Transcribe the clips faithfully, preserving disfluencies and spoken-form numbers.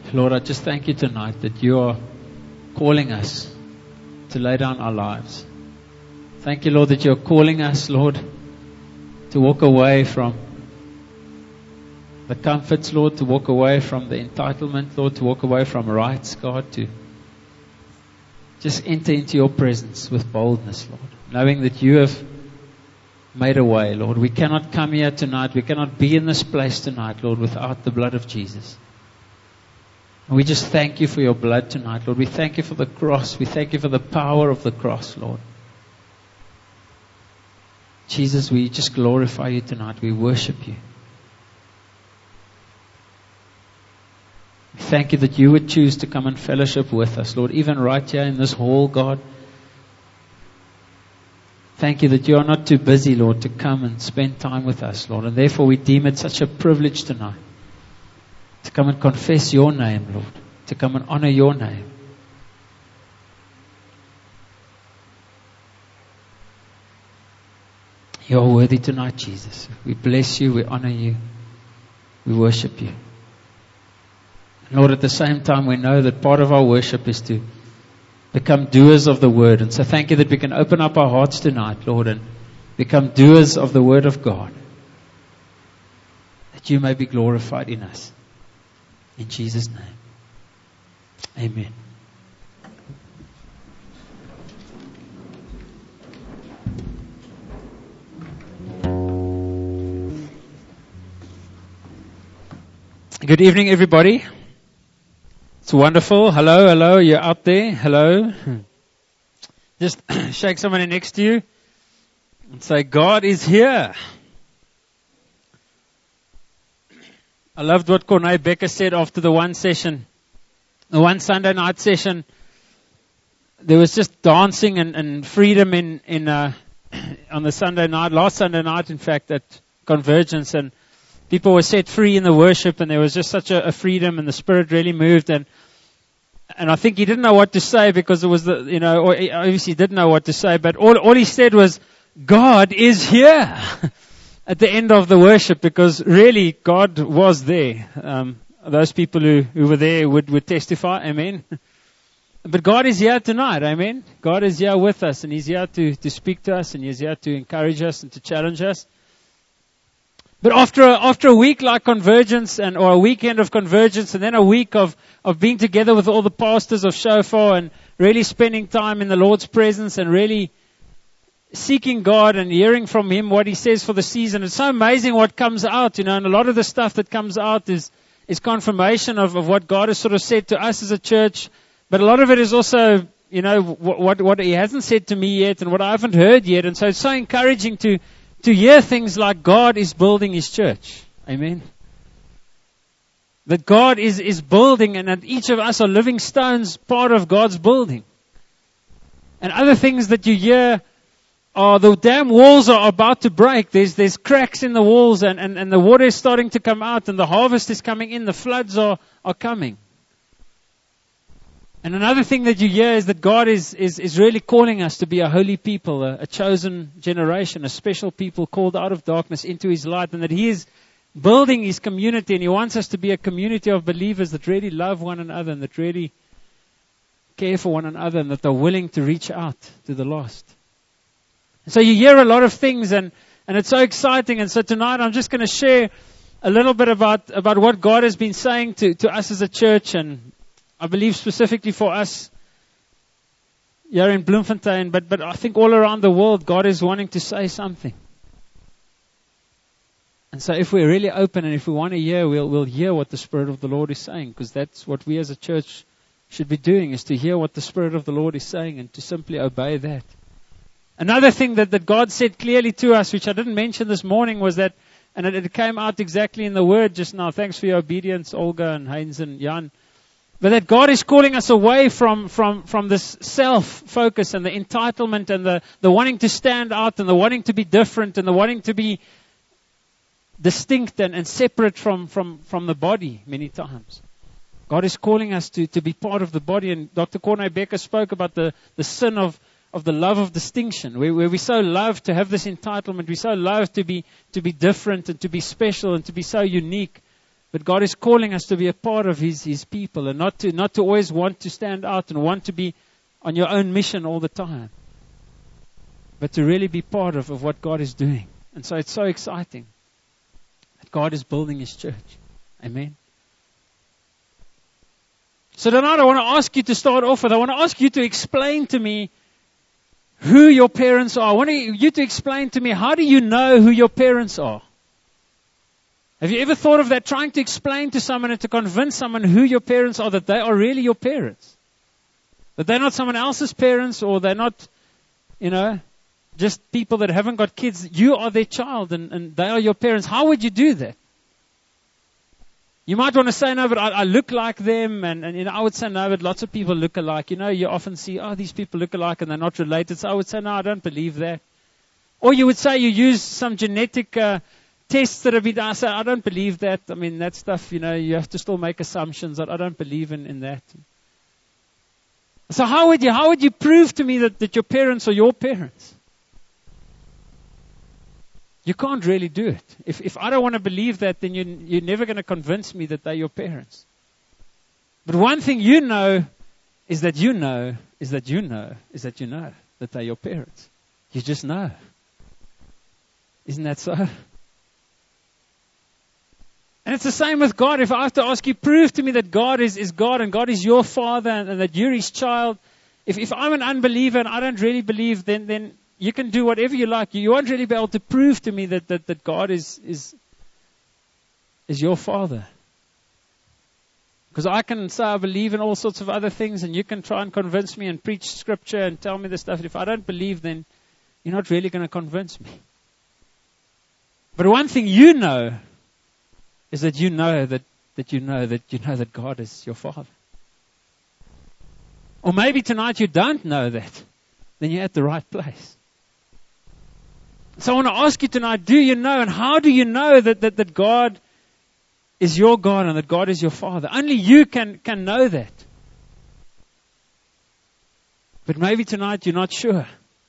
Lord, I just thank you tonight that you are calling us to lay down our lives. Thank you, Lord, that you're calling us, Lord, to walk away from the comforts, Lord, to walk away from the entitlement, Lord, to walk away from rights, God, to just enter into your presence with boldness, Lord, knowing that you have made a way, Lord. We cannot come here tonight, we cannot be in this place tonight, Lord, without the blood of Jesus. And we just thank you for your blood tonight, Lord. We thank you for the cross. We thank you for the power of the cross, Lord. Jesus, we just glorify you tonight. We worship you. We thank you that you would choose to come and fellowship with us, Lord, even right here in this hall, God. Thank you that you are not too busy, Lord, to come and spend time with us, Lord. And therefore we deem it such a privilege tonight to come and confess your name, Lord, to come and honor your name. You are worthy tonight, Jesus. We bless you, we honor you, we worship you. Lord, at the same time, we know that part of our worship is to become doers of the word. And so thank you that we can open up our hearts tonight, Lord, and become doers of the word of God, that you may be glorified in us. In Jesus' name. Amen. Good evening, everybody. It's wonderful. Hello, hello. You're out there. Hello. Just shake somebody next to you and say, God is here. I loved what Corné Becker said after the one session, the one Sunday night session. There was just dancing and, and freedom in, in uh, on the Sunday night, last Sunday night, in fact, at Convergence. And people were set free in the worship, and there was just such a, a freedom, and the Spirit really moved. And and I think he didn't know what to say because it was the, you know, or he obviously didn't know what to say, but all all he said was, God is here at the end of the worship, because really God was there. Um, those people who, who were there would, would testify, amen. But God is here tonight, amen. God is here with us, and He's here to, to speak to us, and He's here to encourage us and to challenge us. But after a, after a week like Convergence, and or a weekend of Convergence, and then a week of, of being together with all the pastors of Shofar, and really spending time in the Lord's presence, and really seeking God and hearing from Him what He says for the season, it's so amazing what comes out, you know. And a lot of the stuff that comes out is is confirmation of, of what God has sort of said to us as a church. But a lot of it is also, you know, what what, what He hasn't said to me yet, and what I haven't heard yet. And so it's so encouraging to to hear things like God is building His church. Amen. That God is, is building, and that each of us are living stones, part of God's building. And other things that you hear are the damn walls are about to break. There's there's cracks in the walls, and, and, and the water is starting to come out, and the harvest is coming in, the floods are, are coming. And another thing that you hear is that God is, is, is really calling us to be a holy people, a, a chosen generation, a special people called out of darkness into His light, and that He is building His community, and He wants us to be a community of believers that really love one another, and that really care for one another, and that are willing to reach out to the lost. And so you hear a lot of things, and, and it's so exciting. And so tonight I'm just going to share a little bit about, about what God has been saying to, to us as a church, and I believe specifically for us here in Bloemfontein, but, but I think all around the world, God is wanting to say something. And so if we're really open, and if we want to hear, we'll, we'll hear what the Spirit of the Lord is saying, because that's what we as a church should be doing, is to hear what the Spirit of the Lord is saying and to simply obey that. Another thing that, that God said clearly to us, which I didn't mention this morning, was that, and it, it came out exactly in the word just now. Thanks for your obedience, Olga and Heinz and Jan. But that God is calling us away from, from, from this self-focus and the entitlement and the, the wanting to stand out and the wanting to be different and the wanting to be distinct and, and separate from, from, from the body many times. God is calling us to, to be part of the body. And Doctor Corné Becker spoke about the, the sin of, of the love of distinction, where, where we so love to have this entitlement. We so love to be, to be different and to be special and to be so unique. But God is calling us to be a part of His, His people, and not to, not to always want to stand out and want to be on your own mission all the time. But to really be part of, of what God is doing. And so it's so exciting that God is building His church. Amen. So tonight I want to ask you to start off with, I want to ask you to explain to me who your parents are. I want you to explain to me, how do you know who your parents are? Have you ever thought of that, trying to explain to someone and to convince someone who your parents are, that they are really your parents? That they're not someone else's parents, or they're not, you know, just people that haven't got kids. You are their child and, and they are your parents. How would you do that? You might want to say, no, but I, I look like them. And, and you know, I would say, no, but lots of people look alike. You know, you often see, oh, these people look alike and they're not related. So I would say, no, I don't believe that. Or you would say you use some genetic uh, tests that have been done. I say, I don't believe that. I mean, that stuff, you know, you have to still make assumptions. I, I don't believe in, in that. So how would you, how would you prove to me that, that your parents are your parents? You can't really do it. If if I don't want to believe that, then you, you're never going to convince me that they're your parents. But one thing you know is that you know, is that you know, is that you know that they're your parents. You just know. Isn't that so? And it's the same with God. If I have to ask you, prove to me that God is, is God and God is your Father and, and that you're His child. If if I'm an unbeliever and I don't really believe, then then you can do whatever you like. You won't really be able to prove to me that, that, that God is, is, is your Father. Because I can say I believe in all sorts of other things, and you can try and convince me and preach Scripture and tell me this stuff. If I don't believe, then you're not really going to convince me. But one thing you know is that you know that, that you know that you know that God is your Father. Or maybe tonight you don't know that. Then you're at the right place. So I want to ask you tonight, do you know, and how do you know that, that, that God is your God and that God is your Father? Only you can, can know that. But maybe tonight you're not sure.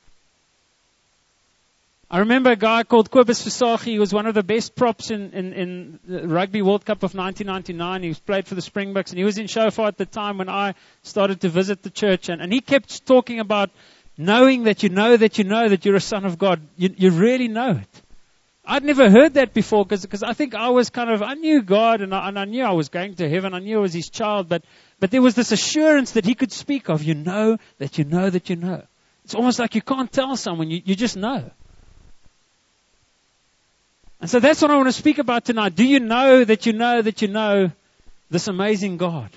I remember a guy called Kobus Visagie. He was one of the best props in, in, in the Rugby World Cup of nineteen ninety-nine. He was played for the Springboks, and he was in Shofar at the time when I started to visit the church. And, and he kept talking about knowing that you know that you know that you're a son of God. You, you really know it. I'd never heard that before because I think I was kind of, I knew God and I, and I knew I was going to heaven. I knew I was His child. But, but there was this assurance that he could speak of. You know that you know that you know. It's almost like you can't tell someone. You, you just know. And so that's what I want to speak about tonight. Do you know that you know that you know this amazing God?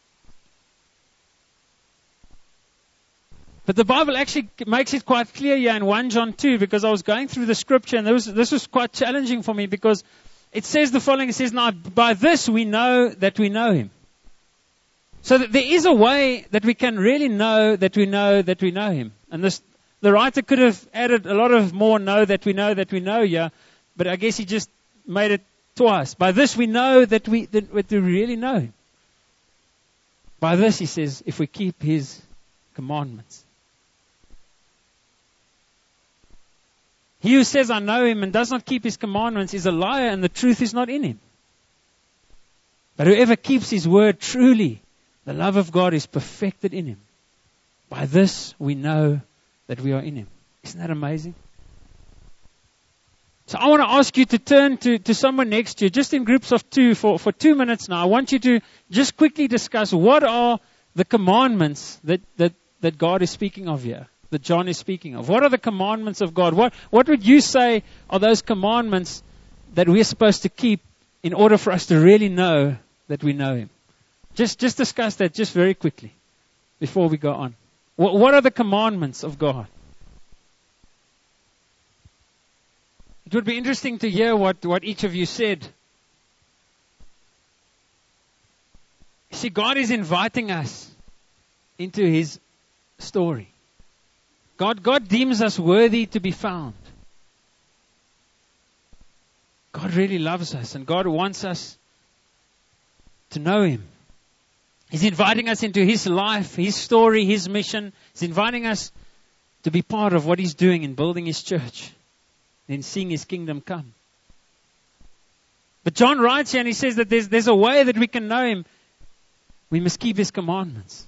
But the Bible actually makes it quite clear here in First John two, because I was going through the Scripture and there was, this was quite challenging for me, because it says the following. It says, now by this we know that we know Him. So that there is a way that we can really know that we know that we know Him. And this, the writer could have added a lot of more know that we know that we know here, but I guess he just made it twice. By this we know that we, that, that we really know Him. By this, he says, if we keep His commandments. He who says, I know Him, and does not keep His commandments is a liar, and the truth is not in him. But whoever keeps His word, truly, the love of God is perfected in him. By this we know that we are in Him. Isn't that amazing? So I want to ask you to turn to, to someone next to you, just in groups of two, for, for two minutes now. I want you to just quickly discuss what are the commandments that, that, that God is speaking of here. That John is speaking of. What are the commandments of God? What what would you say are those commandments that we're supposed to keep in order for us to really know that we know Him? Just just discuss that just very quickly before we go on. What, what are the commandments of God? It would be interesting to hear what, what each of you said. You see, God is inviting us into His story. God, God deems us worthy to be found. God really loves us, and God wants us to know Him. He's inviting us into His life, His story, His mission. He's inviting us to be part of what He's doing in building His church and seeing His kingdom come. But John writes here and he says that there's, there's a way that we can know Him. We must keep His commandments.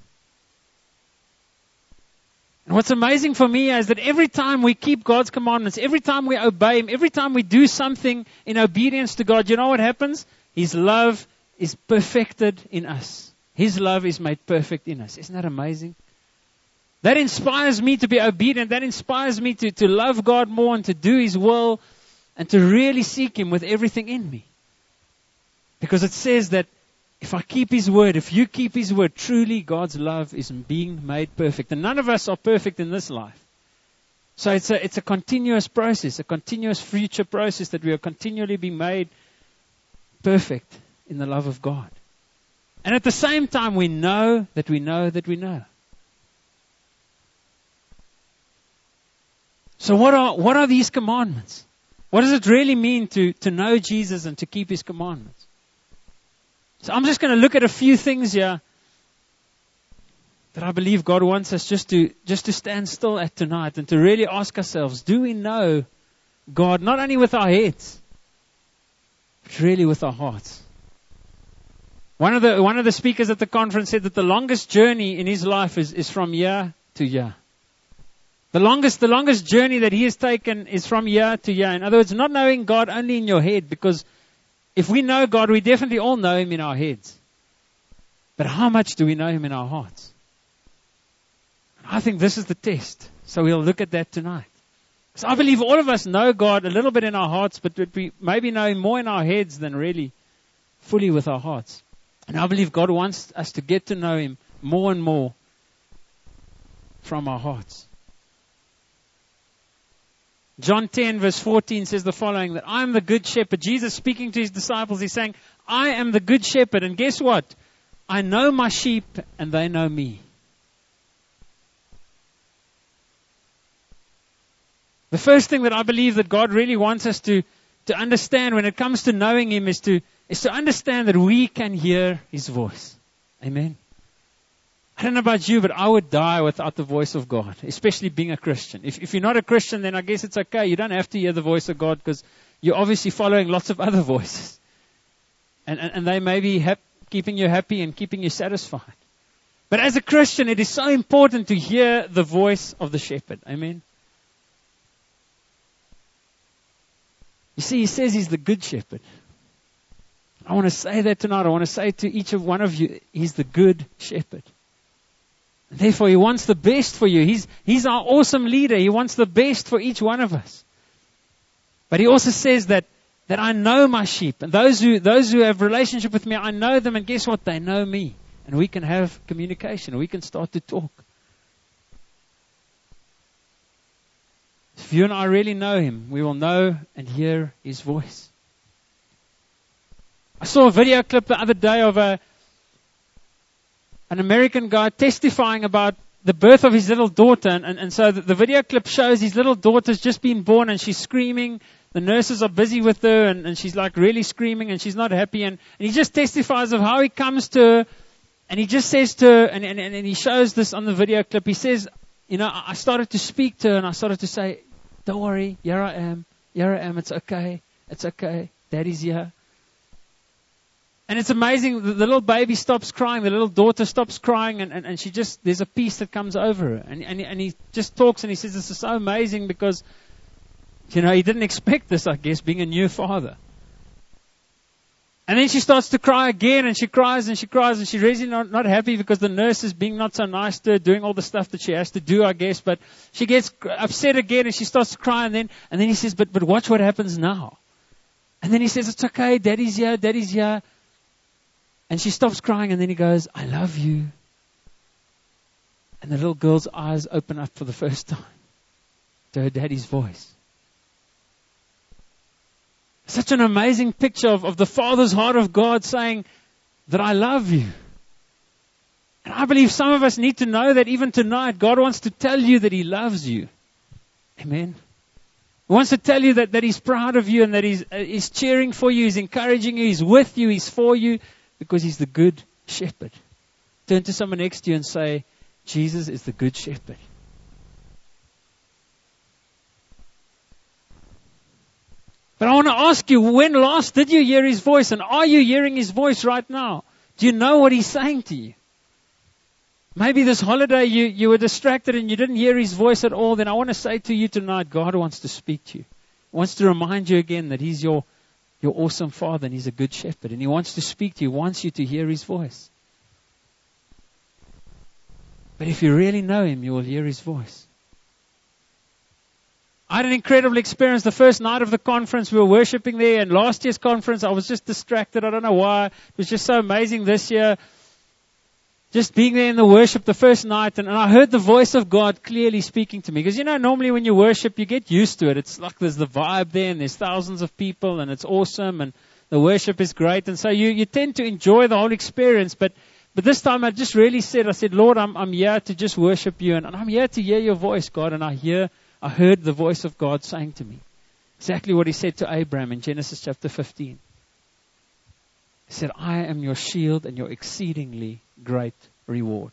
And what's amazing for me is that every time we keep God's commandments, every time we obey Him, every time we do something in obedience to God, you know what happens? His love is perfected in us. His love is made perfect in us. Isn't that amazing? That inspires me to be obedient. That inspires me to, to love God more and to do His will and to really seek Him with everything in me. Because it says that if I keep His word, if you keep His word, truly God's love is being made perfect. And none of us are perfect in this life. So it's a, it's a continuous process, a continuous future process that we are continually being made perfect in the love of God. And at the same time, we know that we know that we know. So what are, what are these commandments? What does it really mean to, to know Jesus and to keep His commandments? So I'm just going to look at a few things here that I believe God wants us just to, just to stand still at tonight and to really ask ourselves, do we know God not only with our heads, but really with our hearts? One of the, one of the speakers at the conference said that the longest journey in his life is, is from year to year. The longest, the longest journey that he has taken is from year to year. In other words, not knowing God only in your head, because if we know God, we definitely all know Him in our heads. But how much do we know Him in our hearts? I think this is the test. So we'll look at that tonight. So I believe all of us know God a little bit in our hearts, but we maybe know Him more in our heads than really fully with our hearts. And I believe God wants us to get to know Him more and more from our hearts. John ten verse fourteen says the following, that I am the good shepherd. Jesus speaking to His disciples, He's saying, I am the good shepherd. And guess what? I know my sheep and they know me. The first thing that I believe that God really wants us to, to understand when it comes to knowing Him is to, is to understand that we can hear His voice. Amen. I don't know about you, but I would die without the voice of God, especially being a Christian. If, if you're not a Christian, then I guess it's okay. You don't have to hear the voice of God because you're obviously following lots of other voices. And, and, and they may be hap- keeping you happy and keeping you satisfied. But as a Christian, it is so important to hear the voice of the shepherd. Amen. You see, He says He's the good shepherd. I want to say that tonight. I want to say to each of one of you, He's the good shepherd. Therefore, He wants the best for you. He's, he's our awesome leader. He wants the best for each one of us. But He also says that, that I know my sheep. And those who, those who have relationship with me, I know them. And guess what? They know me. And we can have communication. We can start to talk. If you and I really know Him, we will know and hear His voice. I saw a video clip the other day of a an American guy testifying about the birth of his little daughter. And, and, and so the, the video clip shows his little daughter's just been born and she's screaming. The nurses are busy with her and, and she's like really screaming and she's not happy. And, and he just testifies of how he comes to her and he just says to her, and, and, and he shows this on the video clip. He says, you know, I started to speak to her and I started to say, don't worry, here I am, here I am, it's okay, it's okay, Daddy's here. And it's amazing, the, the little baby stops crying, the little daughter stops crying, and, and, and she just, there's a peace that comes over her. And, and, and he just talks and he says, this is so amazing because, you know, he didn't expect this, I guess, being a new father. And then she starts to cry again, and she cries and she cries, and she's really not, not happy because the nurse is being not so nice to her, doing all the stuff that she has to do, I guess. But she gets upset again, and she starts to cry, and then, and then he says, but, but watch what happens now. And then he says, it's okay, Daddy's here, Daddy's here. And she stops crying, and then he goes, I love you. And the little girl's eyes open up for the first time to her daddy's voice. Such an amazing picture of, of the Father's heart of God saying that I love you. And I believe some of us need to know that even tonight, God wants to tell you that He loves you. Amen. He wants to tell you that, that He's proud of you and that He's, uh, He's cheering for you, He's encouraging you, He's with you, He's for you. Because He's the good shepherd. Turn to someone next to you and say, Jesus is the good shepherd. But I want to ask you, when last did you hear His voice? And are you hearing His voice right now? Do you know what He's saying to you? Maybe this holiday you, you were distracted and you didn't hear His voice at all. Then I want to say to you tonight, God wants to speak to you. He wants to remind you again that He's your, your awesome Father and He's a good shepherd. And He wants to speak to you, wants you to hear His voice. But if you really know Him, you will hear His voice. I had an incredible experience. The first night of the conference, we were worshiping there. And last year's conference, I was just distracted. I don't know why. It was just so amazing this year. Just being there in the worship the first night. And, and I heard the voice of God clearly speaking to me. Because, you know, normally when you worship, you get used to it. It's like there's the vibe there and there's thousands of people and it's awesome and the worship is great. And so you, you tend to enjoy the whole experience. But but this time I just really said, I said, Lord, I'm, I'm here to just worship you. And, and I'm here to hear your voice, God. And I hear I heard the voice of God saying to me exactly what He said to Abraham in Genesis chapter fifteen. He said, I am your shield and your exceedingly great reward.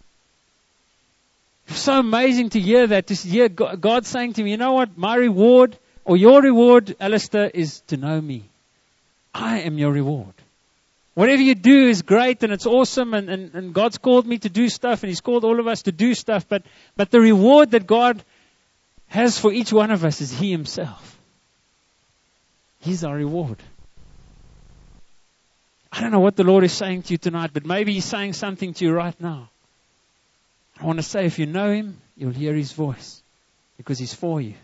It's so amazing to hear that, to hear God saying to me, you know what, my reward or your reward, Alistair, is to know me. I am your reward. Whatever you do is great and it's awesome and, and, and God's called me to do stuff and He's called all of us to do stuff, but, but the reward that God has for each one of us is He Himself. He's our reward. I don't know what the Lord is saying to you tonight, but maybe He's saying something to you right now. I want to say, if you know Him, you'll hear His voice because He's for you.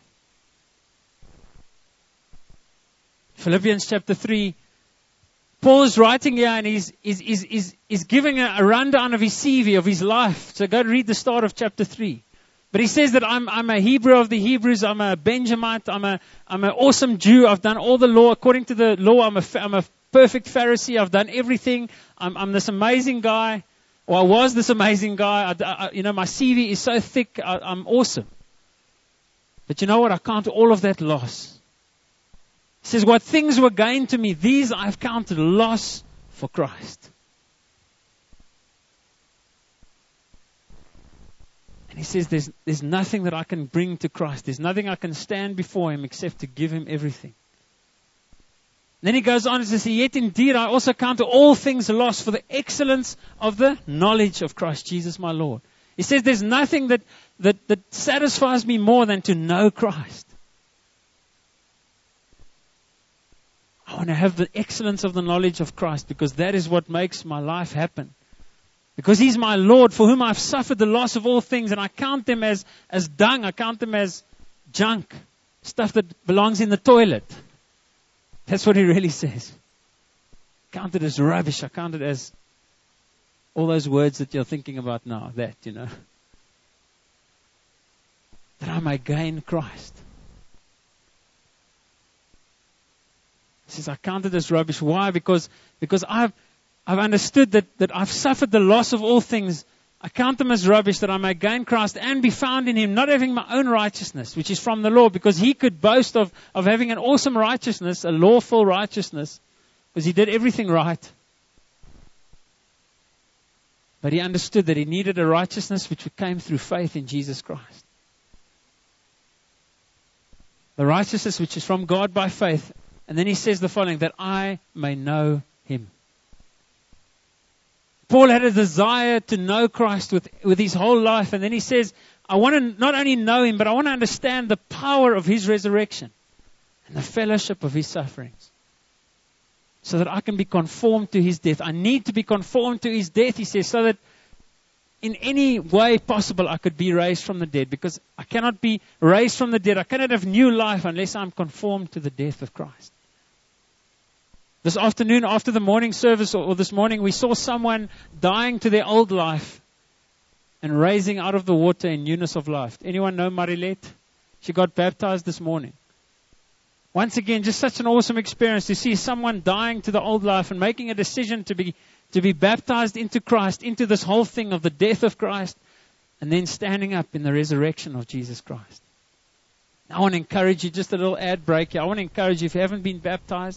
Philippians chapter three, Paul is writing here and he's, he's, he's, he's, he's giving a, a rundown of his C V, of his life. So go read the start of chapter three. But he says that I'm, I'm a Hebrew of the Hebrews. I'm a Benjamite. I'm a, I'm an awesome Jew. I've done all the law. According to the law, I'm a, I'm a perfect Pharisee. I've done everything. I'm, I'm this amazing guy. Or I was this amazing guy. I, I, you know, my C V is so thick. I, I'm awesome. But you know what? I count all of that loss. He says, what things were gained to me, these I've counted loss for Christ. And he says, there's, there's nothing that I can bring to Christ. There's nothing I can stand before Him except to give Him everything. And then he goes on to say, yet indeed I also count all things lost for the excellence of the knowledge of Christ Jesus my Lord. He says, there's nothing that, that, that satisfies me more than to know Christ. I want to have the excellence of the knowledge of Christ because that is what makes my life happen. Because He's my Lord, for whom I've suffered the loss of all things, and I count them as, as dung, I count them as junk, stuff that belongs in the toilet. That's what he really says. Count it as rubbish, I count it as all those words that you're thinking about now, that, you know. That I may gain Christ. He says, I count it as rubbish. Why? Because, because I've I've understood that, that I've suffered the loss of all things. I count them as rubbish that I may gain Christ and be found in Him, not having my own righteousness, which is from the law, because He could boast of, of having an awesome righteousness, a lawful righteousness, because He did everything right. But He understood that He needed a righteousness which came through faith in Jesus Christ. The righteousness which is from God by faith. And then He says the following, that I may know Him. Paul had a desire to know Christ with, with his whole life. And then he says, I want to not only know Him, but I want to understand the power of His resurrection and the fellowship of His sufferings. So that I can be conformed to His death. I need to be conformed to His death, he says, so that in any way possible I could be raised from the dead. Because I cannot be raised from the dead. I cannot have new life unless I'm conformed to the death of Christ. This afternoon, after the morning service, or, or this morning, we saw someone dying to their old life and raising out of the water in newness of life. Anyone know Marilette? She got baptized this morning. Once again, just such an awesome experience to see someone dying to the old life and making a decision to be to be baptized into Christ, into this whole thing of the death of Christ, and then standing up in the resurrection of Jesus Christ. I want to encourage you, just a little ad break here. I want to encourage you, if you haven't been baptized,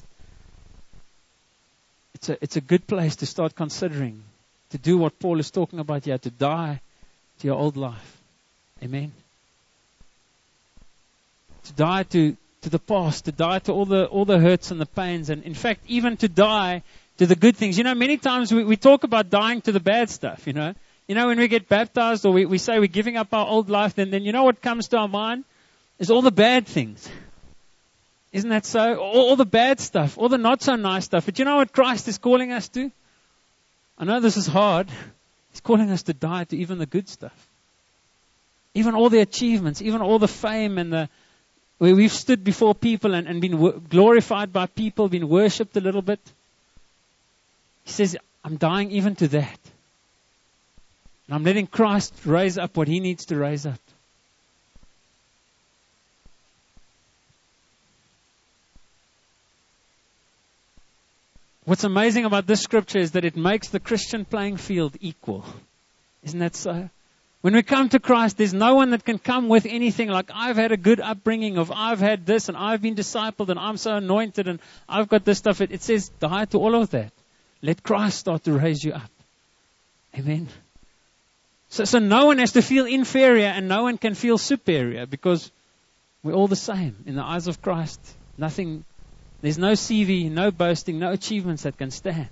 It's a, it's a good place to start considering, to do what Paul is talking about here, to die to your old life. Amen. To die to, to the past, to die to all the all the hurts and the pains, and in fact, even to die to the good things. You know, many times we, we talk about dying to the bad stuff, you know. You know, when we get baptized or we, we say we're giving up our old life, then, then you know what comes to our mind? Is all the bad things. Isn't that so? All, all the bad stuff, all the not so nice stuff. But you know what Christ is calling us to? I know this is hard. He's calling us to die to even the good stuff. Even all the achievements, even all the fame and the, where we've stood before people and, and been w- glorified by people, been worshipped a little bit. He says, I'm dying even to that. And I'm letting Christ raise up what He needs to raise up. What's amazing about this scripture is that it makes the Christian playing field equal. Isn't that so? When we come to Christ, there's no one that can come with anything like, I've had a good upbringing, of I've had this, and I've been discipled, and I'm so anointed, and I've got this stuff. It, it says, die to all of that. Let Christ start to raise you up. Amen. So, so no one has to feel inferior, and no one can feel superior, because we're all the same in the eyes of Christ. Nothing, there's no C V, no boasting, no achievements that can stand.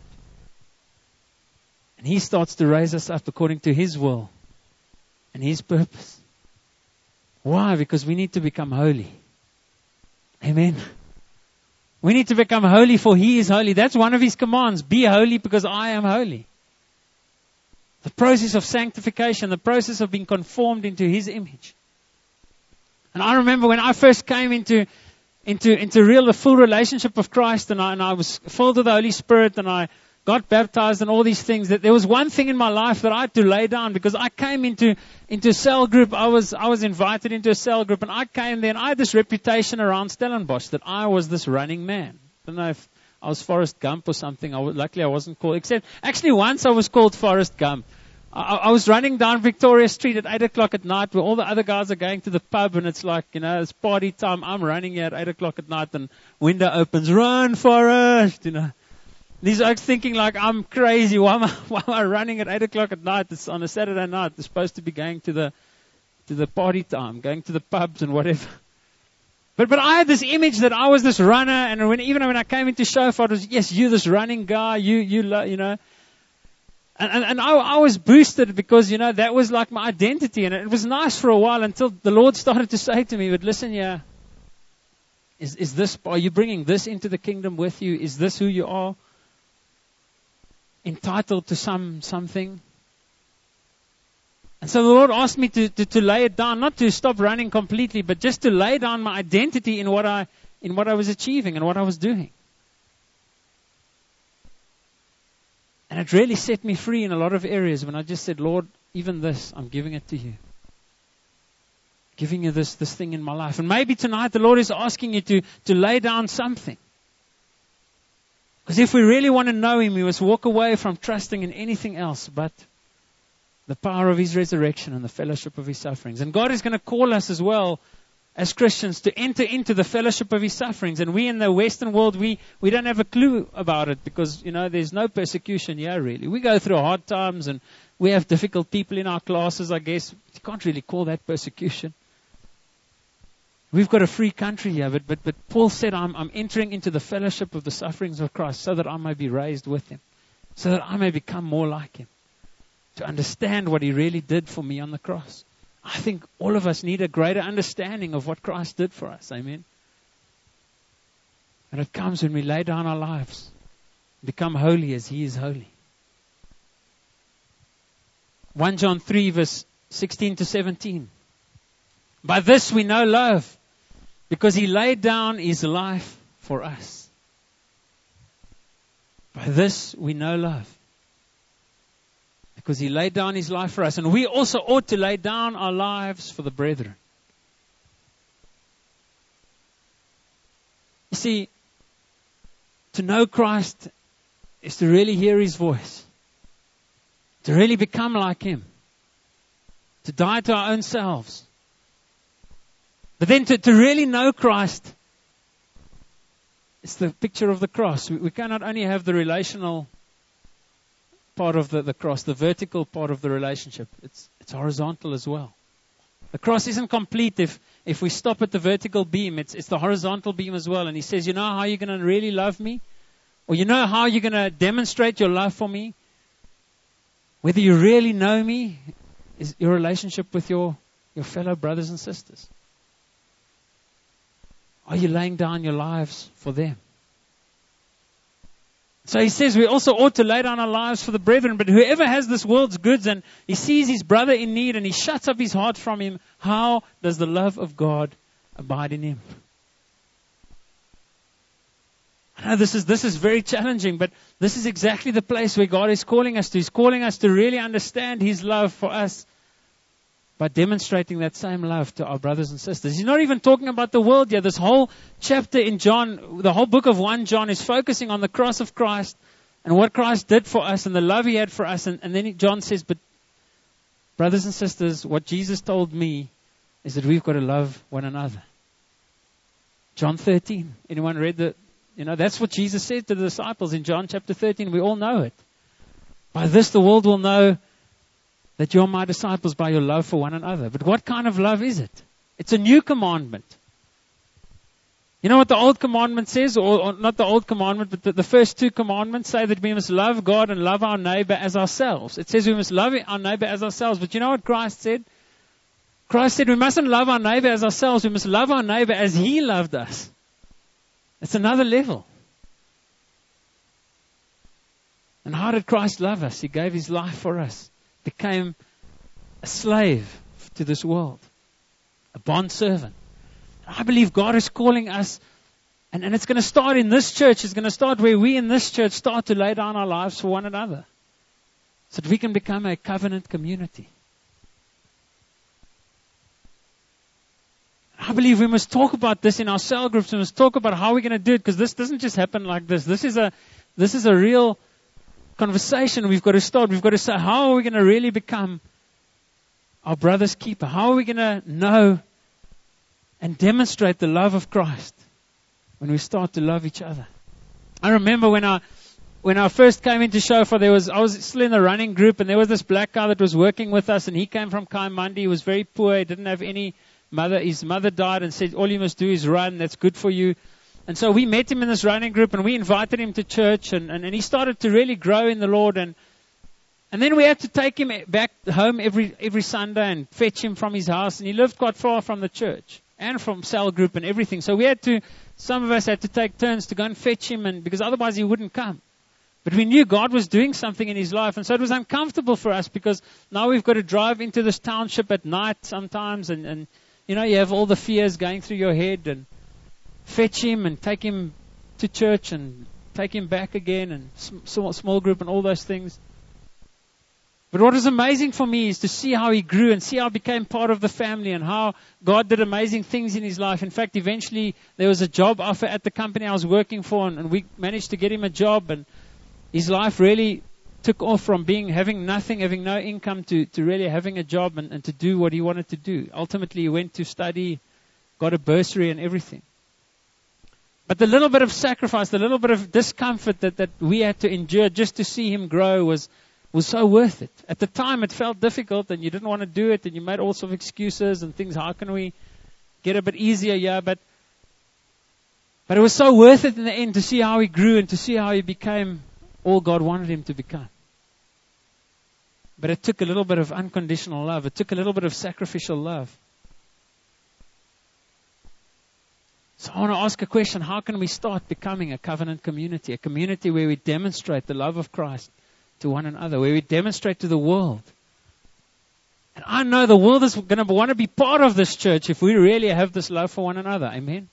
And He starts to raise us up according to His will and His purpose. Why? Because we need to become holy. Amen. We need to become holy, for He is holy. That's one of His commands. Be holy because I am holy. The process of sanctification, the process of being conformed into His image. And I remember when I first came into into into real, the full relationship of Christ, and I, and I was filled with the Holy Spirit, and I got baptized and all these things, that there was one thing in my life that I had to lay down, because I came into into a cell group. I was I was invited into a cell group, and I came there, and I had this reputation around Stellenbosch that I was this running man. I don't know if I was Forrest Gump or something. I was, luckily I wasn't called, except actually once I was called Forrest Gump. I, I was running down Victoria Street at eight o'clock at night, where all the other guys are going to the pub, and it's like, you know, it's party time. I'm running here at eight o'clock at night, and window opens, run Forrest, you know. These are thinking like I'm crazy. Why am I, why am I running at eight o'clock at night? It's on a Saturday night. It's supposed to be going to the to the party time, going to the pubs and whatever. But but I had this image that I was this runner, and when even when I came into Shofar, it was, yes, you this running guy, you you you know. And and, and I, I was boosted because, you know, that was like my identity, and it was nice for a while until the Lord started to say to me, but listen, yeah, is is this, are you bringing this into the kingdom with you? Is this who you are? Entitled to some something. And so the Lord asked me to, to, to lay it down, not to stop running completely, but just to lay down my identity in what I in what I was achieving and what I was doing. And it really set me free in a lot of areas when I just said, Lord, even this, I'm giving it to you. Giving you this this thing in my life. And maybe tonight the Lord is asking you to, to lay down something. Because if we really want to know Him, we must walk away from trusting in anything else but the power of His resurrection and the fellowship of His sufferings. And God is going to call us as well as Christians to enter into the fellowship of His sufferings. And we in the Western world, we, we don't have a clue about it because, you know, there's no persecution here really. We go through hard times and we have difficult people in our classes, I guess. You can't really call that persecution. We've got a free country here, but, but, but Paul said, I'm, I'm entering into the fellowship of the sufferings of Christ so that I may be raised with Him, so that I may become more like Him, to understand what He really did for me on the cross. I think all of us need a greater understanding of what Christ did for us. Amen. And it comes when we lay down our lives, become holy as He is holy. First John three, verse sixteen to seventeen. By this we know love, because He laid down His life for us. By this we know love, because He laid down His life for us. And we also ought to lay down our lives for the brethren. You see, to know Christ is to really hear His voice, to really become like Him, to die to our own selves. But then to, to really know Christ, it's the picture of the cross. We, we cannot only have the relational part of the, the cross, the vertical part of the relationship. It's it's horizontal as well. The cross isn't complete if, if we stop at the vertical beam. It's, it's the horizontal beam as well. And he says, you know how you're going to really love me? Or you know how you're going to demonstrate your love for me? Whether you really know me is your relationship with your, your fellow brothers and sisters. Are you laying down your lives for them? So he says we also ought to lay down our lives for the brethren, but whoever has this world's goods and he sees his brother in need and he shuts up his heart from him, how does the love of God abide in him? I know this is, this is very challenging, but this is exactly the place where God is calling us to. He's calling us to really understand His love for us by demonstrating that same love to our brothers and sisters. He's not even talking about the world yet. This whole chapter in John, the whole book of First John is focusing on the cross of Christ and what Christ did for us and the love He had for us. And, and then John says, but brothers and sisters, what Jesus told me is that we've got to love one another. John thirteen. Anyone read the, you know, that's what Jesus said to the disciples in John chapter thirteen. We all know it. By this the world will know that you're my disciples by your love for one another. But what kind of love is it? It's a new commandment. You know what the old commandment says? Or, or not the old commandment, but the, the first two commandments say that we must love God and love our neighbor as ourselves. It says we must love our neighbor as ourselves. But you know what Christ said? Christ said we mustn't love our neighbor as ourselves. We must love our neighbor as He loved us. It's another level. And how did Christ love us? He gave His life for us. Became a slave to this world. A bondservant. I believe God is calling us, and, and it's going to start in this church. It's going to start where we in this church start to lay down our lives for one another. So that we can become a covenant community. I believe we must talk about this in our cell groups. We must talk about how we're going to do it, because this doesn't just happen like this. This is a, this is a real conversation we've got to start. We've got to say, how are we going to really become our brother's keeper? How are we going to know and demonstrate the love of Christ when we start to love each other? I remember when I when I first came into Shofar, there was I was still in the running group, and there was this black guy that was working with us, and he came from Kaimandi. He was very poor. He didn't have any mother. His mother died and said, all you must do is run. That's good for you. And so we met him in this running group, and we invited him to church, and, and, and he started to really grow in the Lord. And and then we had to take him back home every every Sunday and fetch him from his house. And he lived quite far from the church and from cell group and everything. So we had to, some of us had to take turns to go and fetch him, and because otherwise he wouldn't come. But we knew God was doing something in his life, and so it was uncomfortable for us, because now we've got to drive into this township at night sometimes, and, and you know, you have all the fears going through your head, and fetch him and take him to church and take him back again, and small, small group and all those things. But what was amazing for me is to see how he grew and see how he became part of the family, and how God did amazing things in his life. In fact, eventually there was a job offer at the company I was working for, and, and we managed to get him a job, and his life really took off from being having nothing, having no income, to, to really having a job and, and to do what he wanted to do. Ultimately, he went to study, got a bursary and everything. But the little bit of sacrifice, the little bit of discomfort that, that we had to endure just to see him grow was was so worth it. At the time, it felt difficult, and you didn't want to do it, and you made all sorts of excuses and things. How can we get a bit easier? Yeah, but but it was so worth it in the end to see how he grew and to see how he became all God wanted him to become. But it took a little bit of unconditional love. It took a little bit of sacrificial love. So I want to ask a question. How can we start becoming a covenant community? A community where we demonstrate the love of Christ to one another, where we demonstrate to the world. And I know the world is going to want to be part of this church if we really have this love for one another. Amen?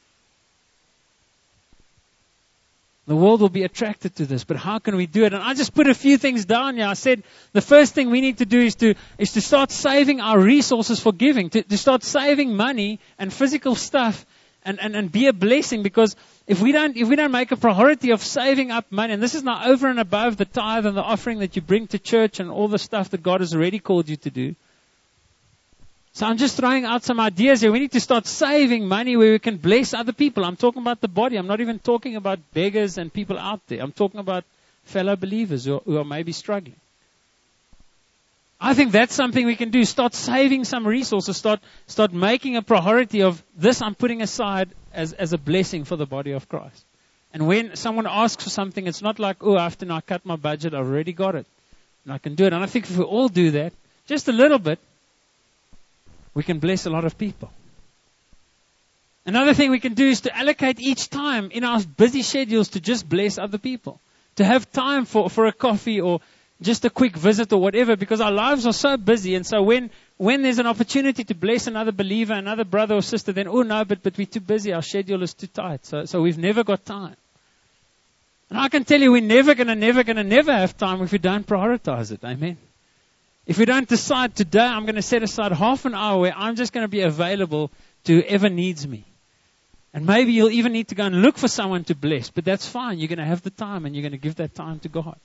The world will be attracted to this, but how can we do it? And I just put a few things down here. I said the first thing we need to do is to is to start saving our resources for giving, to, to start saving money and physical stuff, and, and, and be a blessing. Because if we don't if we don't make a priority of saving up money, and this is now over and above the tithe and the offering that you bring to church and all the stuff that God has already called you to do. So I'm just throwing out some ideas here. We need to start saving money where we can bless other people. I'm talking about the body. I'm not even talking about beggars and people out there. I'm talking about fellow believers who, who are maybe struggling. I think that's something we can do. Start saving some resources. Start start making a priority of this I'm putting aside as, as a blessing for the body of Christ. And when someone asks for something, it's not like, oh, after I cut my budget, I've already got it. And I can do it. And I think if we all do that, just a little bit, we can bless a lot of people. Another thing we can do is to allocate each time in our busy schedules to just bless other people. To have time for, for a coffee or just a quick visit or whatever, because our lives are so busy. And so when, when there's an opportunity to bless another believer, another brother or sister, then, oh no, but, but we're too busy. Our schedule is too tight. So, so we've never got time. And I can tell you, we're never going to, never going to, never have time if we don't prioritize it. Amen. If we don't decide today, I'm going to set aside half an hour where I'm just going to be available to whoever needs me. And maybe you'll even need to go and look for someone to bless, but that's fine. You're going to have the time and you're going to give that time to God.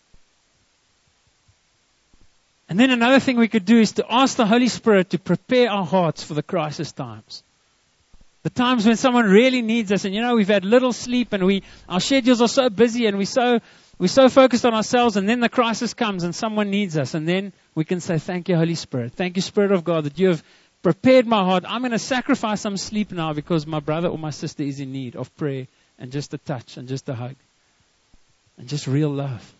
And then another thing we could do is to ask the Holy Spirit to prepare our hearts for the crisis times. The times when someone really needs us, and you know, we've had little sleep and we, our schedules are so busy and we're so, we're so focused on ourselves, and then the crisis comes and someone needs us, and then we can say, thank you, Holy Spirit. Thank you, Spirit of God, that you have prepared my heart. I'm going to sacrifice some sleep now because my brother or my sister is in need of prayer and just a touch and just a hug and just real love.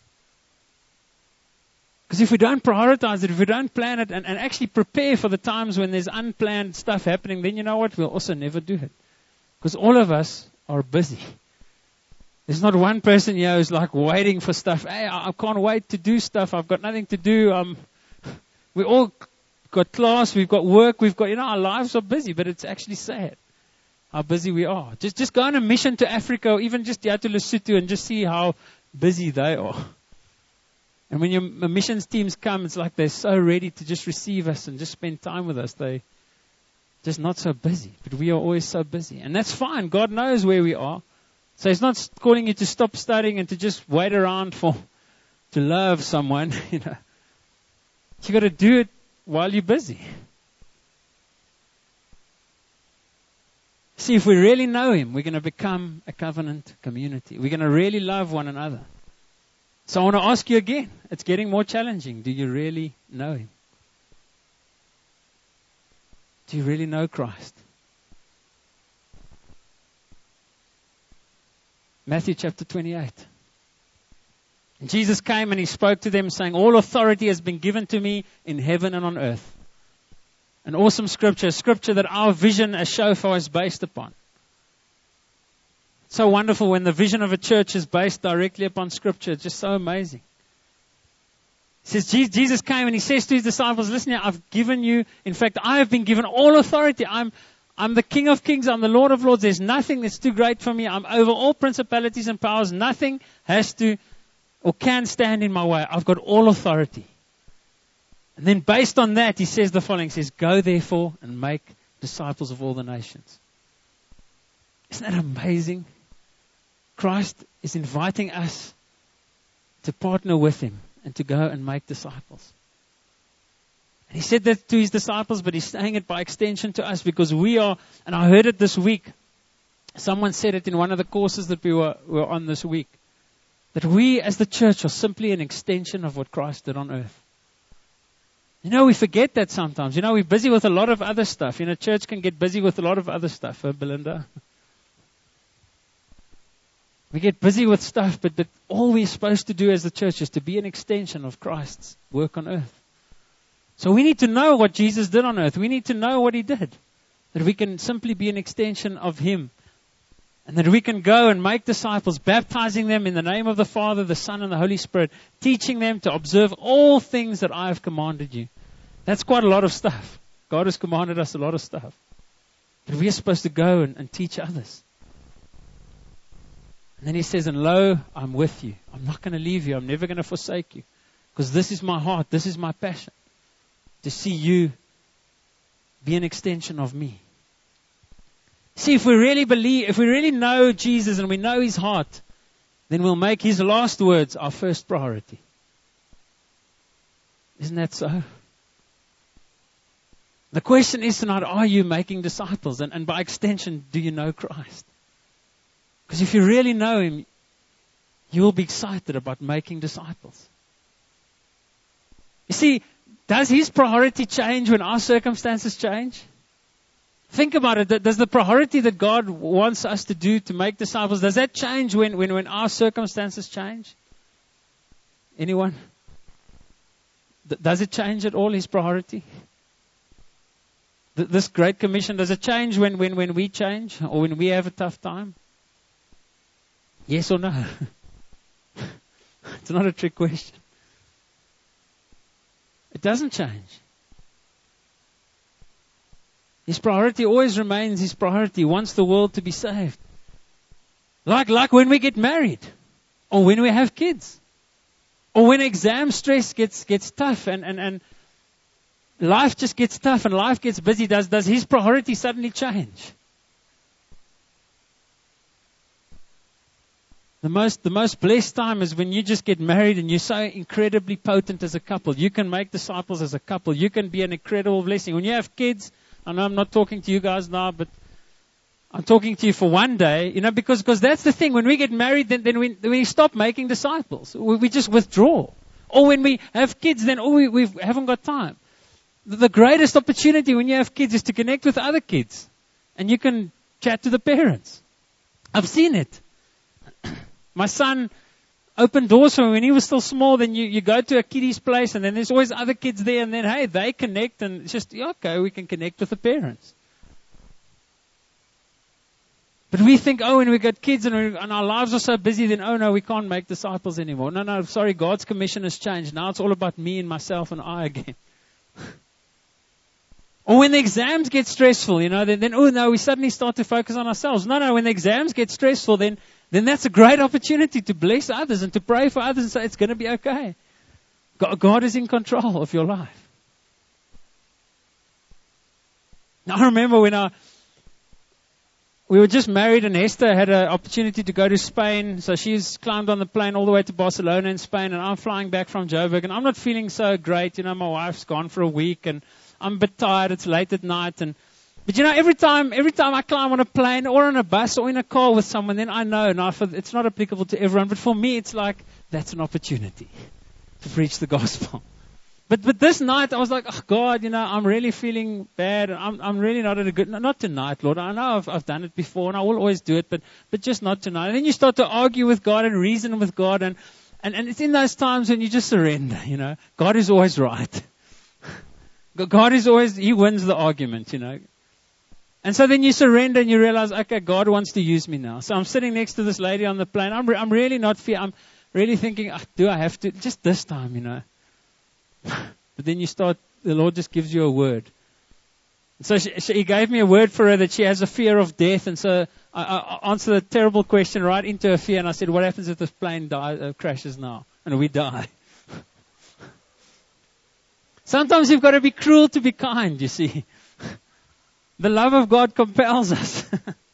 Because if we don't prioritize it, if we don't plan it and, and actually prepare for the times when there's unplanned stuff happening, then you know what? We'll also never do it. Because all of us are busy. There's not one person here who's like waiting for stuff. Hey, I, I can't wait to do stuff. I've got nothing to do. Um, we all got class, we've got work, we've got, you know, our lives are busy, but it's actually sad how busy we are. Just just go on a mission to Africa or even just here to Lesotho and just see how busy they are. And when your missions teams come, it's like they're so ready to just receive us and just spend time with us. They're just not so busy, but we are always so busy. And that's fine. God knows where we are. So He's not calling you to stop studying and to just wait around for, to love someone, you know. You got to do it while you're busy. See, if we really know Him, we're going to become a covenant community. We're going to really love one another. So I want to ask you again, it's getting more challenging. Do you really know Him? Do you really know Christ? Matthew chapter twenty-eight. And Jesus came and He spoke to them saying, all authority has been given to me in heaven and on earth. An awesome scripture, a scripture that our vision as Shofar is based upon. It's so wonderful when the vision of a church is based directly upon scripture. It's just so amazing. It says, Jesus came and He says to His disciples, listen here, I've given you, in fact, I have been given all authority. I'm I'm the King of Kings. I'm the Lord of Lords. There's nothing that's too great for me. I'm over all principalities and powers. Nothing has to or can stand in my way. I've got all authority. And then based on that, He says the following. He says, go therefore and make disciples of all the nations. Isn't that amazing? Christ is inviting us to partner with Him and to go and make disciples. And He said that to His disciples, but He's saying it by extension to us because we are, and I heard it this week. Someone said it in one of the courses that we were, were on this week. That we as the church are simply an extension of what Christ did on earth. You know, we forget that sometimes. You know, we're busy with a lot of other stuff. You know, church can get busy with a lot of other stuff, huh, Belinda? We get busy with stuff, but, but all we're supposed to do as the church is to be an extension of Christ's work on earth. So we need to know what Jesus did on earth. We need to know what He did. That we can simply be an extension of Him. And that we can go and make disciples, baptizing them in the name of the Father, the Son, and the Holy Spirit, teaching them to observe all things that I have commanded you. That's quite a lot of stuff. God has commanded us a lot of stuff. But we are supposed to go and, and teach others. And then He says, and lo, I'm with you. I'm not going to leave you. I'm never going to forsake you. Because this is my heart. This is my passion. To see you be an extension of me. See, if we really believe, if we really know Jesus and we know His heart, then we'll make His last words our first priority. Isn't that so? The question is tonight, are you making disciples? And, and by extension, do you know Christ? Because if you really know Him, you will be excited about making disciples. You see, does His priority change when our circumstances change? Think about it. Does the priority that God wants us to do to make disciples, does that change when, when, when our circumstances change? Anyone? Does it change at all, His priority? This Great Commission, does it change when, when, when we change or when we have a tough time? Yes or no? It's not a trick question. It doesn't change. His priority always remains His priority. He wants the world to be saved. Like, like when we get married or when we have kids. Or when exam stress gets gets tough and, and, and life just gets tough and life gets busy, does, does His priority suddenly change? The most the most blessed time is when you just get married and you're so incredibly potent as a couple. You can make disciples as a couple. You can be an incredible blessing. When you have kids, I know I'm not talking to you guys now, but I'm talking to you for one day, you know, because because that's the thing. When we get married, then, then we, we stop making disciples. We, we just withdraw. Or when we have kids, then oh, we we haven't got time. The, the greatest opportunity when you have kids is to connect with other kids. And you can chat to the parents. I've seen it. My son opened doors for me when he was still small. Then you, you go to a kiddie's place, and then there's always other kids there. And then, hey, they connect. And it's just, yeah, okay, we can connect with the parents. But we think, oh, when we got kids and, we, and our lives are so busy, then, oh, no, we can't make disciples anymore. No, no, sorry, God's commission has changed. Now it's all about me and myself and I again. Or when the exams get stressful, you know, then, then, oh, no, we suddenly start to focus on ourselves. No, no, when the exams get stressful, then, then that's a great opportunity to bless others and to pray for others and say it's going to be okay. God, God is in control of your life. Now, I remember when I... We were just married and Esther had an opportunity to go to Spain. So she's climbed on the plane all the way to Barcelona in Spain, and I'm flying back from Joburg, and I'm not feeling so great. You know, my wife's gone for a week and I'm a bit tired. It's late at night. And But you know, every time every time I climb on a plane or on a bus or in a car with someone, then I know, now for, it's not applicable to everyone, but for me it's like, that's an opportunity to preach the gospel. But but this night I was like, oh God, you know, I'm really feeling bad. I'm I'm really not in a good, not tonight, Lord. I know I've I've done it before and I will always do it, but but just not tonight. And then you start to argue with God and reason with God, and and, and it's in those times when you just surrender, you know. God is always right. God is always, He wins the argument, you know. And so then you surrender and you realize, okay, God wants to use me now. So I'm sitting next to this lady on the plane. I'm re- I'm really not fear. I'm really thinking, oh, do I have to? Just this time, you know. But then you start, the Lord just gives you a word. So she, she, He gave me a word for her that she has a fear of death. And so I, I answered a terrible question right into her fear. And I said, what happens if this plane die, uh, crashes now? And we die. Sometimes you've got to be cruel to be kind, you see. The love of God compels us.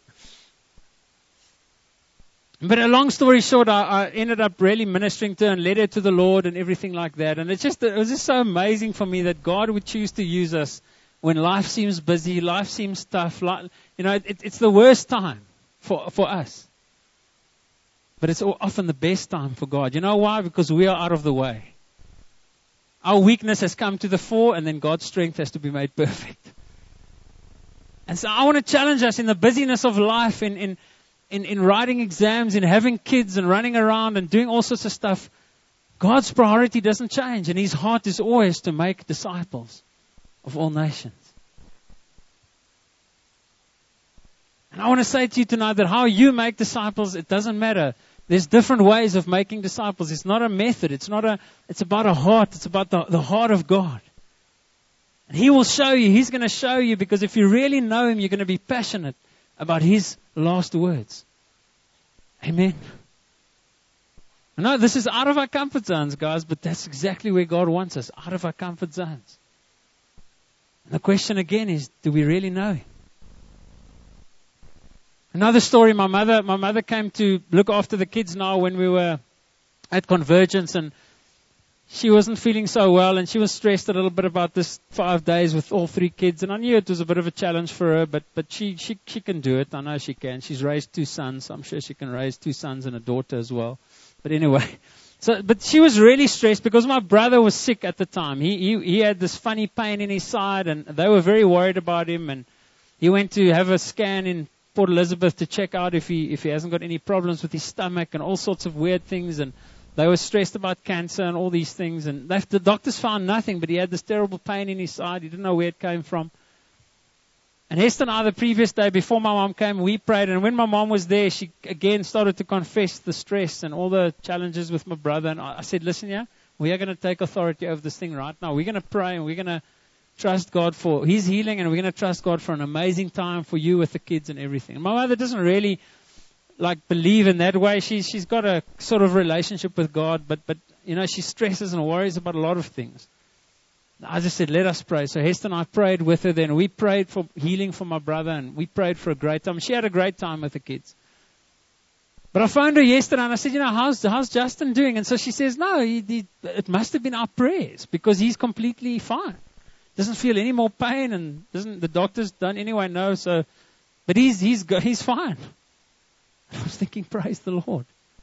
But a long story short, I, I ended up really ministering to her and led her to the Lord and everything like that. And it's just, it was just so amazing for me that God would choose to use us when life seems busy, life seems tough. Life, you know, it, it's the worst time for, for us. But it's often the best time for God. You know why? Because we are out of the way. Our weakness has come to the fore, and then God's strength has to be made perfect. And so I want to challenge us in the busyness of life, in, in In, in writing exams, in having kids and running around and doing all sorts of stuff, God's priority doesn't change. And His heart is always to make disciples of all nations. And I want to say to you tonight that how you make disciples, it doesn't matter. There's different ways of making disciples. It's not a method. It's not a, it's about a heart. It's about the, the heart of God. And He will show you. He's going to show you, because if you really know Him, you're going to be passionate about His last words. Amen. I know this is out of our comfort zones, guys, but that's exactly where God wants us, out of our comfort zones. And the question again is, do we really know Him? Another story, my mother, my mother came to look after the kids now when we were at Convergence, and she wasn't feeling so well, and she was stressed a little bit about this five days with all three kids. And I knew it was a bit of a challenge for her, but but she she she can do it. I know she can. She's raised two sons. I'm sure she can raise two sons and a daughter as well. But anyway, So, but she was really stressed because my brother was sick at the time. He, he, he had this funny pain in his side, and they were very worried about him, and he went to have a scan in Port Elizabeth to check out if he, if he hasn't got any problems with his stomach and all sorts of weird things, and they were stressed about cancer and all these things, and they, the doctors found nothing, but he had this terrible pain in his side. He didn't know where it came from. And Hester and I, the previous day before my mom came, we prayed. And when my mom was there, she again started to confess the stress and all the challenges with my brother. And I said, listen, yeah, we are going to take authority over this thing right now. We're going to pray and we're going to trust God for His healing. And we're going to trust God for an amazing time for you with the kids and everything. And my mother doesn't really like believe in that way. She's, she's got a sort of relationship with God. But, but, you know, she stresses and worries about a lot of things. I just said, let us pray. So Hester and I prayed with her then. We prayed for healing for my brother, and we prayed for a great time. She had a great time with the kids. But I phoned her yesterday and I said, you know, how's, how's Justin doing? And so she says, no, he, he, it must have been our prayers because he's completely fine. Doesn't feel any more pain, and doesn't, the doctors don't anyway know. So, but he's, he's, he's fine. And I was thinking, praise the Lord.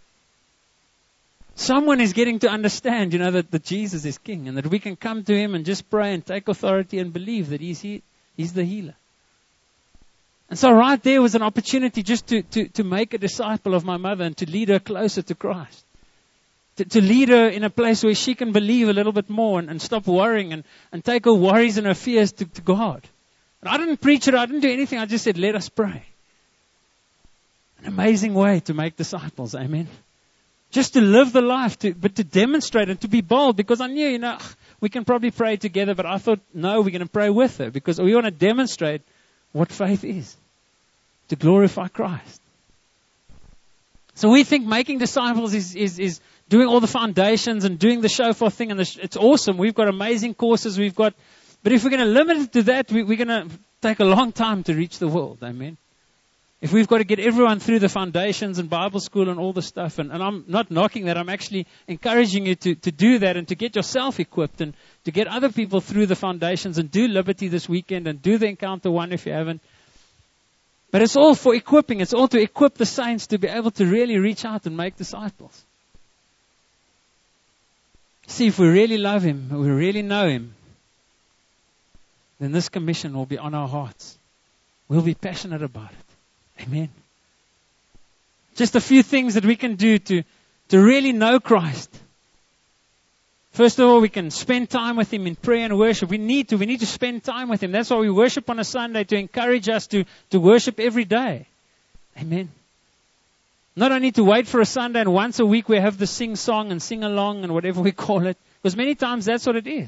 Someone is getting to understand, you know, that, that Jesus is King and that we can come to Him and just pray and take authority and believe that He's he, He's the healer. And so right there was an opportunity just to, to, to make a disciple of my mother and to lead her closer to Christ. To, to lead her in a place where she can believe a little bit more and, and stop worrying and, and take her worries and her fears to, to God. And I didn't preach it, I didn't do anything, I just said, let us pray. An amazing way to make disciples, amen. Just to live the life, to, but to demonstrate and to be bold, because I knew, you know, we can probably pray together, but I thought, no, we're going to pray with her, because we want to demonstrate what faith is, to glorify Christ. So we think making disciples is, is, is doing all the foundations and doing the shofar thing, and the sh- it's awesome. We've got amazing courses, we've got, but if we're going to limit it to that, we, we're going to take a long time to reach the world, amen. If we've got to get everyone through the foundations and Bible school and all the stuff, and, and I'm not knocking that, I'm actually encouraging you to, to do that and to get yourself equipped and to get other people through the foundations and do Liberty this weekend and do the Encounter One if you haven't. But it's all for equipping. It's all to equip the saints to be able to really reach out and make disciples. See, if we really love Him, we really know Him, then this commission will be on our hearts. We'll be passionate about it. Amen. Just a few things that we can do to, to really know Christ. First of all, we can spend time with Him in prayer and worship. We need to. We need to spend time with Him. That's why we worship on a Sunday, to encourage us to, to worship every day. Amen. Not only to wait for a Sunday and once a week we have the sing song and sing along and whatever we call it. Because many times that's what it is.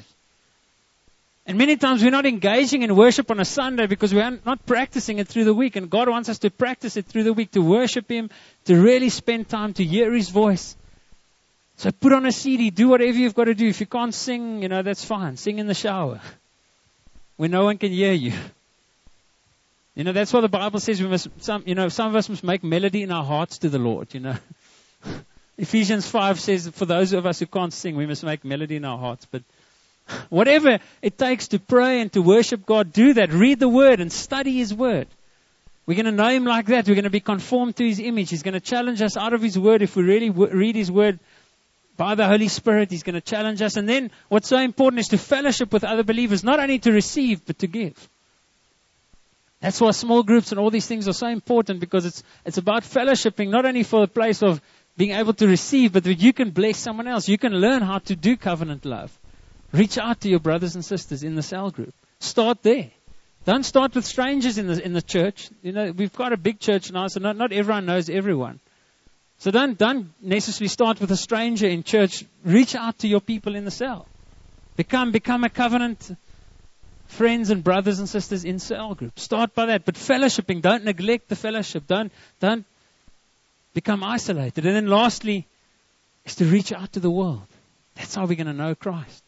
And many times we're not engaging in worship on a Sunday because we're not practicing it through the week. And God wants us to practice it through the week, to worship Him, to really spend time to hear His voice. So put on a C D, do whatever you've got to do. If you can't sing, you know, that's fine. Sing in the shower where no one can hear you. You know, that's why the Bible says we must, some, you know, some of us must make melody in our hearts to the Lord, you know. Ephesians five says, for those of us who can't sing, we must make melody in our hearts. But whatever it takes to pray and to worship God, do that. Read the Word and study His Word. We're going to know Him like that. We're going to be conformed to His image. He's going to challenge us out of His Word. If we really w- read His Word by the Holy Spirit, He's going to challenge us. And then what's so important is to fellowship with other believers, not only to receive, but to give. That's why small groups and all these things are so important, because it's it's about fellowshipping, not only for the place of being able to receive, but that you can bless someone else. You can learn how to do covenant love. Reach out to your brothers and sisters in the cell group. Start there. Don't start with strangers in the in the church. You know, we've got a big church now, so not, not everyone knows everyone. So don't don't necessarily start with a stranger in church. Reach out to your people in the cell. Become become a covenant friends and brothers and sisters in cell group. Start by that. But fellowshipping, don't neglect the fellowship. Don't don't become isolated. And then lastly, is to reach out to the world. That's how we're going to know Christ.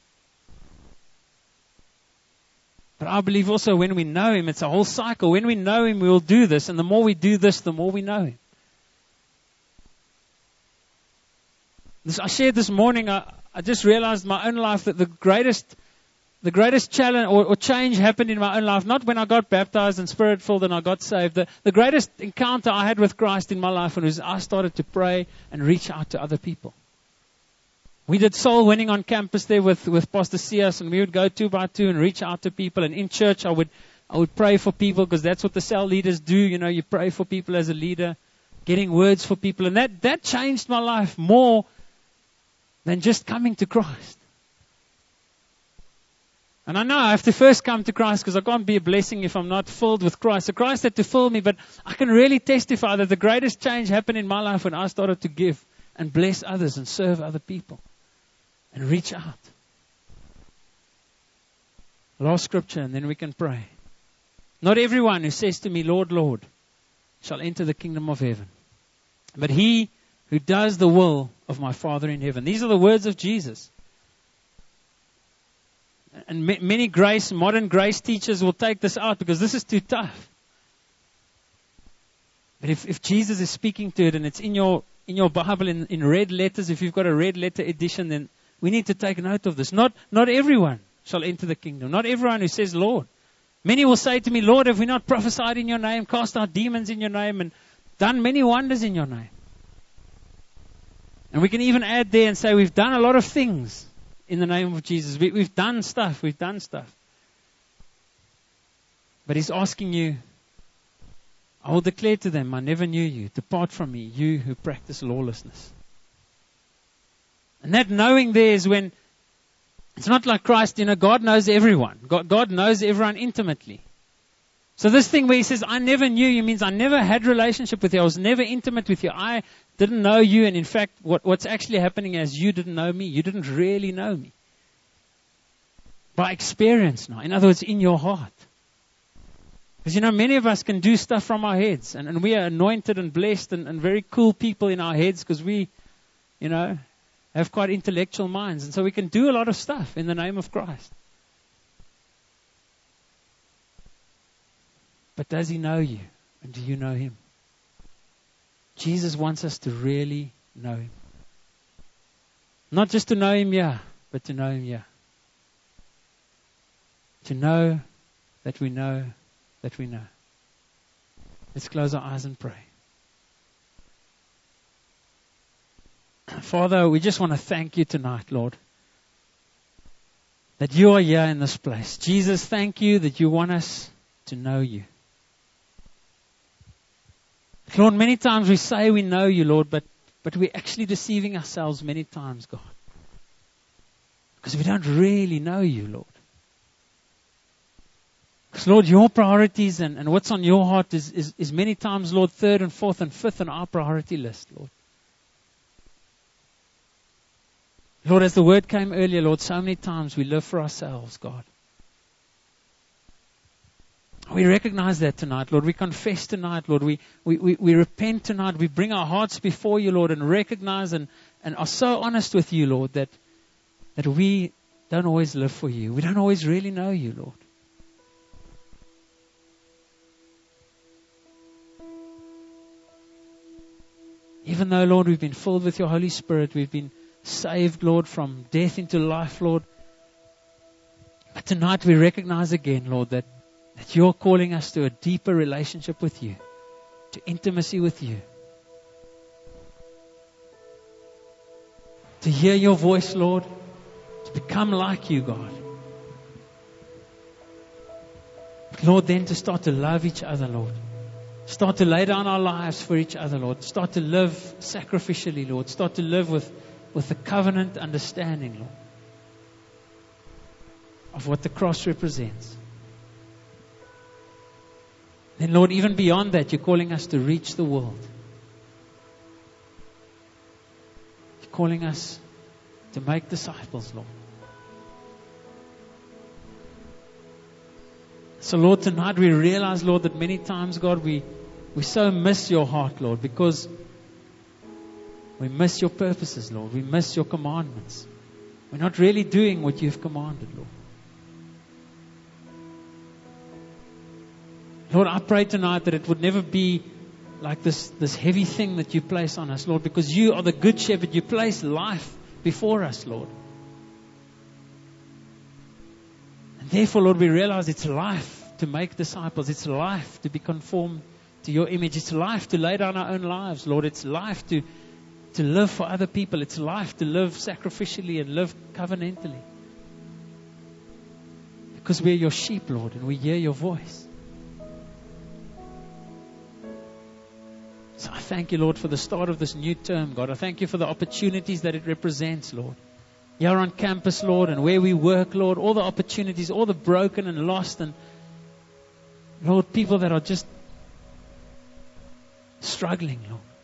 But I believe also when we know Him, it's a whole cycle. When we know Him, we will do this. And the more we do this, the more we know Him. This, I shared this morning, I, I just realized in my own life that the greatest the greatest challenge or, or change happened in my own life, not when I got baptized and Spirit-filled and I got saved. The, the greatest encounter I had with Christ in my life was I started to pray and reach out to other people. We did soul winning on campus there with, with Pastor Sias, and we would go two by two and reach out to people. And in church, I would I would pray for people, because that's what the cell leaders do. You know, you pray for people as a leader, getting words for people. And that, that changed my life more than just coming to Christ. And I know I have to first come to Christ, because I can't be a blessing if I'm not filled with Christ. So Christ had to fill me, but I can really testify that the greatest change happened in my life when I started to give and bless others and serve other people and reach out. Last scripture, and then we can pray. Not everyone who says to me, Lord, Lord, shall enter the kingdom of heaven, but he who does the will of my Father in heaven. These are the words of Jesus. And ma- many grace, modern grace teachers will take this out because this is too tough. But if, if Jesus is speaking to it and it's in your in your Bible in, in red letters, if you've got a red letter edition, then we need to take note of this. Not not everyone shall enter the kingdom. Not everyone who says Lord. Many will say to me, Lord, have we not prophesied in your name, cast out demons in your name, and done many wonders in your name? And we can even add there and say we've done a lot of things in the name of Jesus. We, we've done stuff. We've done stuff. But He's asking you, I will declare to them, I never knew you. Depart from me, you who practice lawlessness. And that knowing there is when, it's not like Christ, you know, God knows everyone. God, God knows everyone intimately. So this thing where He says, I never knew you, means I never had relationship with you. I was never intimate with you. I didn't know you. And in fact, what, what's actually happening is you didn't know me. You didn't really know me. By experience now. In other words, in your heart. Because, you know, many of us can do stuff from our heads. And, and we are anointed and blessed and, and very cool people in our heads because we, you know, have quite intellectual minds. And so we can do a lot of stuff in the name of Christ. But does He know you? And do you know Him? Jesus wants us to really know Him. Not just to know Him, yeah, but to know Him, yeah. To know that we know that we know. Let's close our eyes and pray. Father, we just want to thank You tonight, Lord, that You are here in this place. Jesus, thank You that You want us to know You. Lord, many times we say we know You, Lord, but, but we're actually deceiving ourselves many times, God. Because we don't really know You, Lord. Because, Lord, Your priorities and, and what's on Your heart is, is, is many times, Lord, third and fourth and fifth on our priority list, Lord. Lord, as the word came earlier, Lord, so many times we live for ourselves, God. We recognize that tonight, Lord. We confess tonight, Lord. We, we, we, we repent tonight. We bring our hearts before You, Lord, and recognize and, and are so honest with You, Lord, that, that we don't always live for You. We don't always really know You, Lord. Even though, Lord, we've been filled with Your Holy Spirit, we've been saved, Lord, from death into life, Lord. But tonight we recognize again, Lord, that, that You're calling us to a deeper relationship with You, to intimacy with You. To hear Your voice, Lord, to become like You, God. But Lord, then to start to love each other, Lord. Start to lay down our lives for each other, Lord. Start to live sacrificially, Lord. Start to live with, with the covenant understanding, Lord, of what the cross represents. Then, Lord, even beyond that, You're calling us to reach the world. You're calling us to make disciples, Lord. So, Lord, tonight we realize, Lord, that many times, God, we, we so miss Your heart, Lord, because we miss Your purposes, Lord. We miss Your commandments. We're not really doing what You've commanded, Lord. Lord, I pray tonight that it would never be like this, this heavy thing that You place on us, Lord, because You are the good shepherd. You place life before us, Lord. And therefore, Lord, we realize it's life to make disciples. It's life to be conformed to Your image. It's life to lay down our own lives, Lord. It's life to, to live for other people. It's life to live sacrificially and live covenantally. Because we're your sheep, Lord, and we hear your voice. So I thank you, Lord, for the start of this new term, God. I thank you for the opportunities that it represents, Lord. Here on campus, Lord, and where we work, Lord, all the opportunities, all the broken and lost, and Lord, people that are just struggling, Lord.